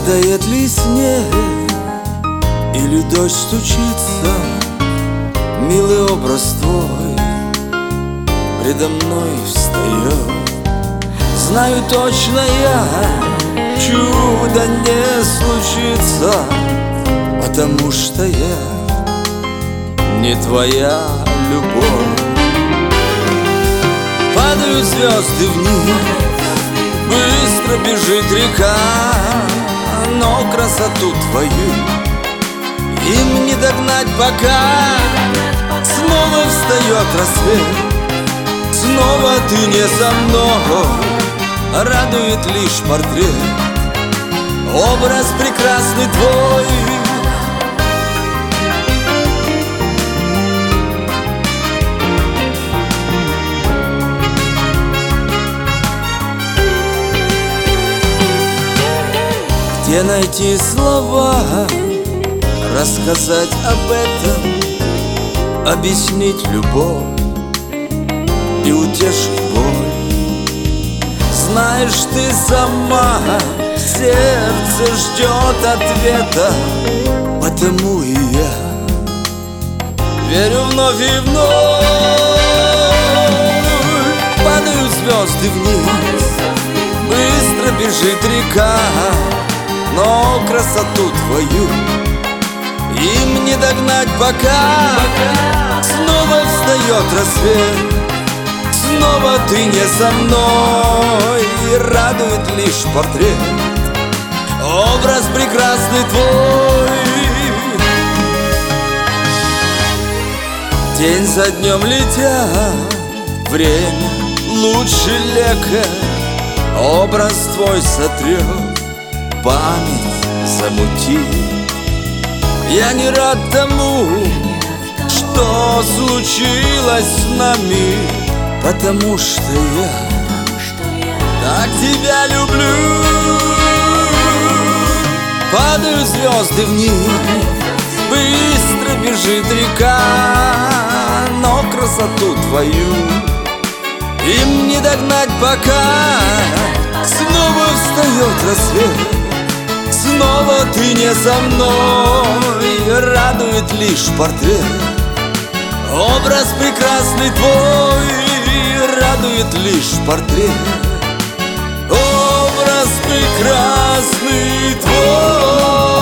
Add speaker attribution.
Speaker 1: Падает ли снег или дождь стучится, милый образ твой предо мной встает. Знаю точно я, чудо не случится, потому что я не твоя любовь. Падают звезды вниз, быстро бежит река, но красоту твою им не догнать пока. Снова встает рассвет, снова ты не со мной, радует лишь портрет, образ прекрасный твой. Где найти слова, рассказать об этом, объяснить любовь и утешить боль? Знаешь ты сама, сердце ждет ответа, потому и я верю вновь и вновь. Падают звезды вниз, быстро бежит река, но красоту твою им не догнать пока. Снова встает рассвет, снова ты не со мной, радует лишь портрет, образ прекрасный твой. День за днем летя, время лучший лекарь, образ твой сотрет, память замутит. Я не рад тому, что случилось с нами, потому что я так тебя люблю. Падают звезды вниз, быстро бежит река, но красоту твою им не догнать пока. Снова встает рассвет, снова ты не со мной, радует лишь портрет, образ прекрасный твой, радует лишь портрет, образ прекрасный твой.